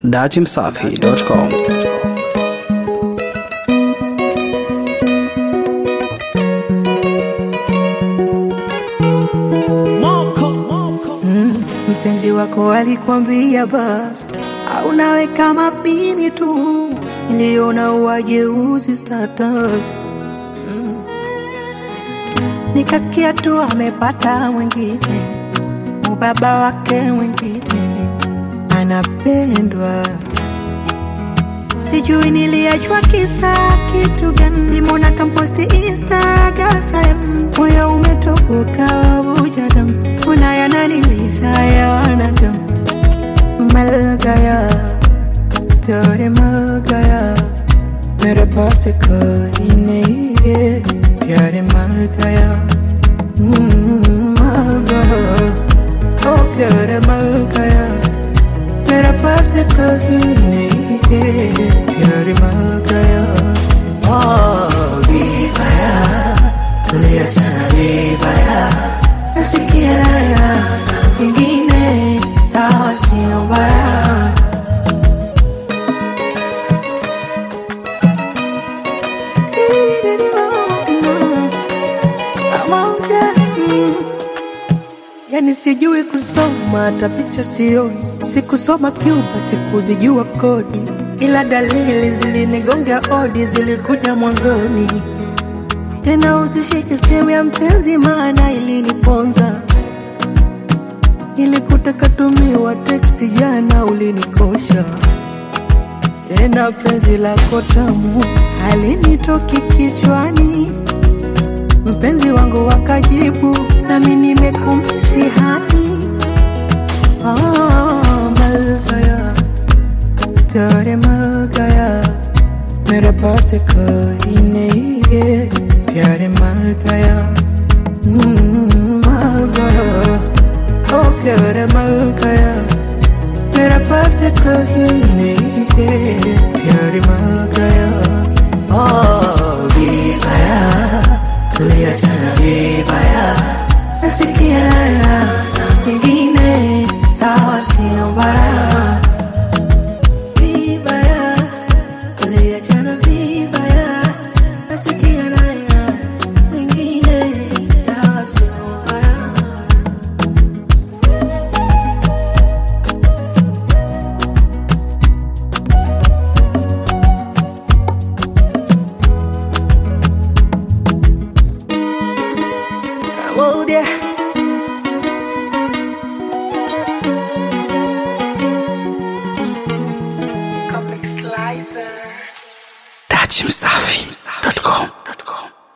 datimsafi.com. Mpenzi wako alikwambia basi au nawe kama mimi tu, niliona uwajeuzi status. Nikasikia tu amepata mwingine, ubaba wake mwingine anapendwa. Sijui niliachwa kisa kitu gani, nimeona kamposti Instagram, moyo umetoboka vuja damu, unayananiliza ya wanadamu. Mal gaya, प्यारे मल गया, मेरे पास कोई नहीं है, प्यारे मल गया, मल गया, ओ प्यारे मल गया, मेरे पास कोई नहीं है, प्यारे मल गया, ओ vibaya, tuliachana vibaya, nasikia raya, ingine sawa sio mbaya. Yani sijui kusoma hata picha sioni, sikusoma Cuba, sikuzijua kodi, ila dalili zilinigonga odi, zilikuja mwanzoni. Tena usishike simu ya mpenzi maana iliniponza, nilikutaka tumiwa teksti jana ulinikosha. Tena penzi lako tamu halinitoki kichwani, mpenzi wangu wakajibu nami nimekumisi hani. Mal gaya, प्यारे मल गया, मेरे पास कोई नहीं है, प्यारे मल गया, मल गया, ओ प्यारे मल गया, मेरे पास कोई नहीं है, प्यारे मल गया, ओ vibaya, tuliachana vibaya, nasikia raya, ingine sawa sio mbaya. Vibaya, tuliachana vibaya, nasikia raya, ingine sawa sio mbaya. Oh dear. datimsafi.com